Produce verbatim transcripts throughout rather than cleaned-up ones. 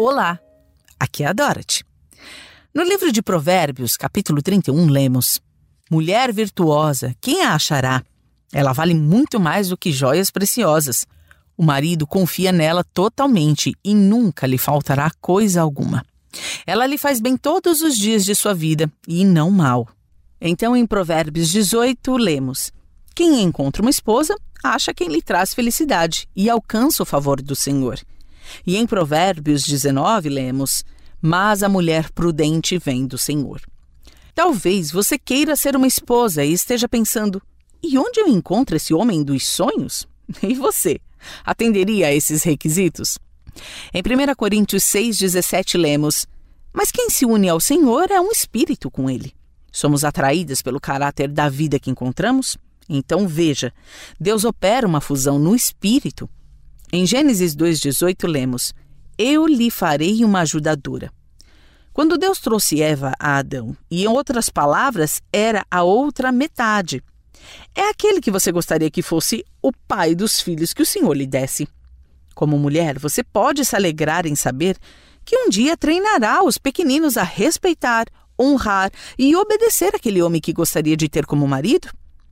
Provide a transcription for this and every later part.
Olá, aqui é a Dorothy. No livro de Provérbios, capítulo trinta e um, lemos: Mulher virtuosa, quem a achará? Ela vale muito mais do que joias preciosas. O marido confia nela totalmente e nunca lhe faltará coisa alguma. Ela lhe faz bem todos os dias de sua vida e não mal. Então, em Provérbios dezoito, lemos: Quem encontra uma esposa, acha quem lhe traz felicidade e alcança o favor do Senhor. E em Provérbios dezenove, lemos: Mas a mulher prudente vem do Senhor. Talvez você queira ser uma esposa e esteja pensando: e onde eu encontro esse homem dos sonhos? E você, atenderia a esses requisitos? Em primeira Coríntios seis, dezessete, lemos: Mas quem se une ao Senhor é um espírito com ele. Somos atraídas pelo caráter da vida que encontramos? Então veja, Deus opera uma fusão no espírito. Em Gênesis dois, dezoito, lemos: Eu lhe farei uma ajudadora. Quando Deus trouxe Eva a Adão, e em outras palavras, era a outra metade. É aquele que você gostaria que fosse o pai dos filhos que o Senhor lhe desse. Como mulher, você pode se alegrar em saber que um dia treinará os pequeninos a respeitar, honrar e obedecer aquele homem que gostaria de ter como marido.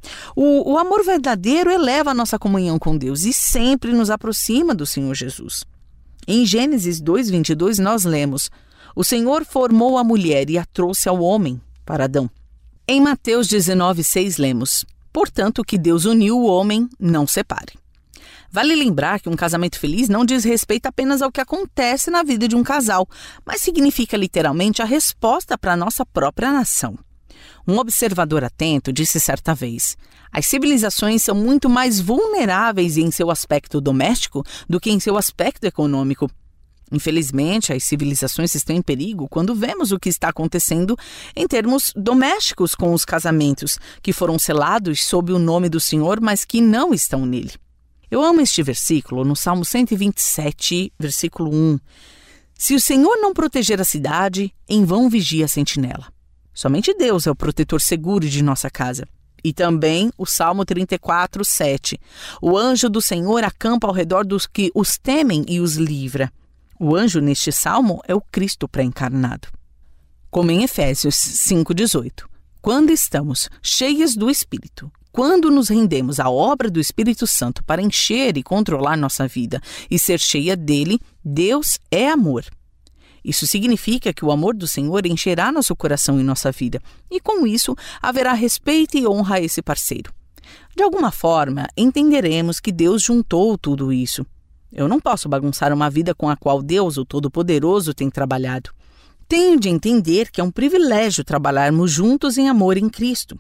O, o amor verdadeiro eleva a nossa comunhão com Deus e sempre nos aproxima do Senhor Jesus. Em Gênesis dois, vinte e dois, nós lemos: O Senhor formou a mulher e a trouxe ao homem, para Adão. Em Mateus dezenove, seis, lemos: Portanto, o que Deus uniu, o homem não separe. Vale lembrar que um casamento feliz não diz respeito apenas ao que acontece na vida de um casal, mas significa literalmente a resposta para a nossa própria nação. Um observador atento disse certa vez: as civilizações são muito mais vulneráveis em seu aspecto doméstico do que em seu aspecto econômico. Infelizmente, as civilizações estão em perigo quando vemos o que está acontecendo em termos domésticos com os casamentos, que foram selados sob o nome do Senhor, mas que não estão nele. Eu amo este versículo no Salmo cento e vinte e sete, versículo um. Se o Senhor não proteger a cidade, em vão vigia a sentinela. Somente Deus é o protetor seguro de nossa casa. E também o Salmo trinta e quatro, sete. O anjo do Senhor acampa ao redor dos que os temem e os livra. O anjo neste salmo é o Cristo pré-encarnado. Como em Efésios cinco, dezoito. Quando estamos cheias do Espírito, quando nos rendemos à obra do Espírito Santo para encher e controlar nossa vida e ser cheia dele, Deus é amor. Isso significa que o amor do Senhor encherá nosso coração e nossa vida, e com isso haverá respeito e honra a esse parceiro. De alguma forma, entenderemos que Deus juntou tudo isso. Eu não posso bagunçar uma vida com a qual Deus, o Todo-Poderoso, tem trabalhado. Tenho de entender que é um privilégio trabalharmos juntos em amor em Cristo.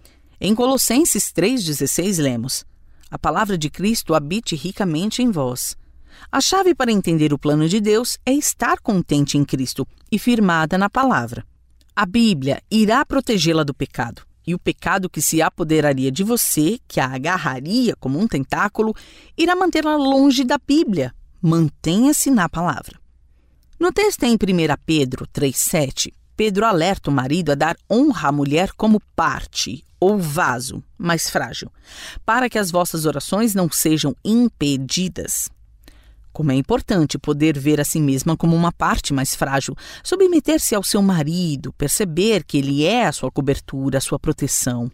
Em Colossenses três, dezesseis, lemos: A palavra de Cristo habite ricamente em vós. A chave para entender o plano de Deus é estar contente em Cristo e firmada na palavra. A Bíblia irá protegê-la do pecado, e o pecado que se apoderaria de você, que a agarraria como um tentáculo, irá mantê-la longe da Bíblia. Mantenha-se na palavra. No texto em primeira Pedro três, sete, Pedro alerta o marido a dar honra à mulher como parte ou vaso mais frágil, para que as vossas orações não sejam impedidas. Como é importante poder ver a si mesma como uma parte mais frágil, submeter-se ao seu marido, perceber que ele é a sua cobertura, a sua proteção.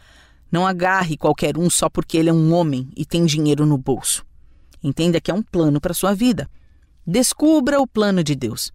Não agarre qualquer um só porque ele é um homem e tem dinheiro no bolso. Entenda que é um plano para a sua vida. Descubra o plano de Deus.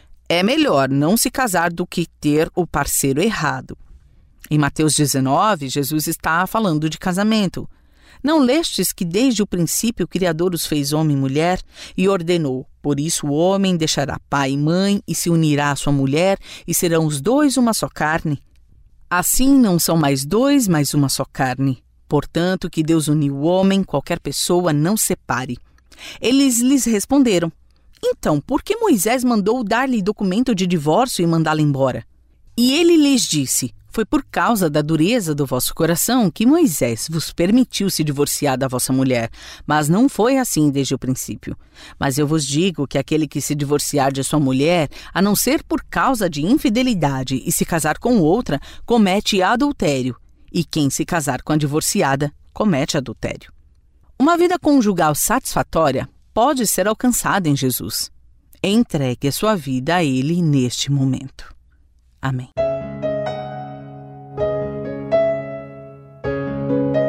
É melhor não se casar do que ter o parceiro errado. Em Mateus dezenove, Jesus está falando de casamento. Não lestes que desde o princípio o Criador os fez homem e mulher e ordenou: por isso o homem deixará pai e mãe e se unirá à sua mulher e serão os dois uma só carne? Assim não são mais dois, mas uma só carne. Portanto, que Deus uniu o homem, qualquer pessoa não separe. Eles lhes responderam: Então, por que Moisés mandou dar-lhe documento de divórcio e mandá-la embora? E ele lhes disse: Foi por causa da dureza do vosso coração que Moisés vos permitiu se divorciar da vossa mulher, mas não foi assim desde o princípio. Mas eu vos digo que aquele que se divorciar de sua mulher, a não ser por causa de infidelidade e se casar com outra, comete adultério, e quem se casar com a divorciada, comete adultério. Uma vida conjugal satisfatória pode ser alcançada em Jesus. Entregue a sua vida a Ele neste momento. Amém.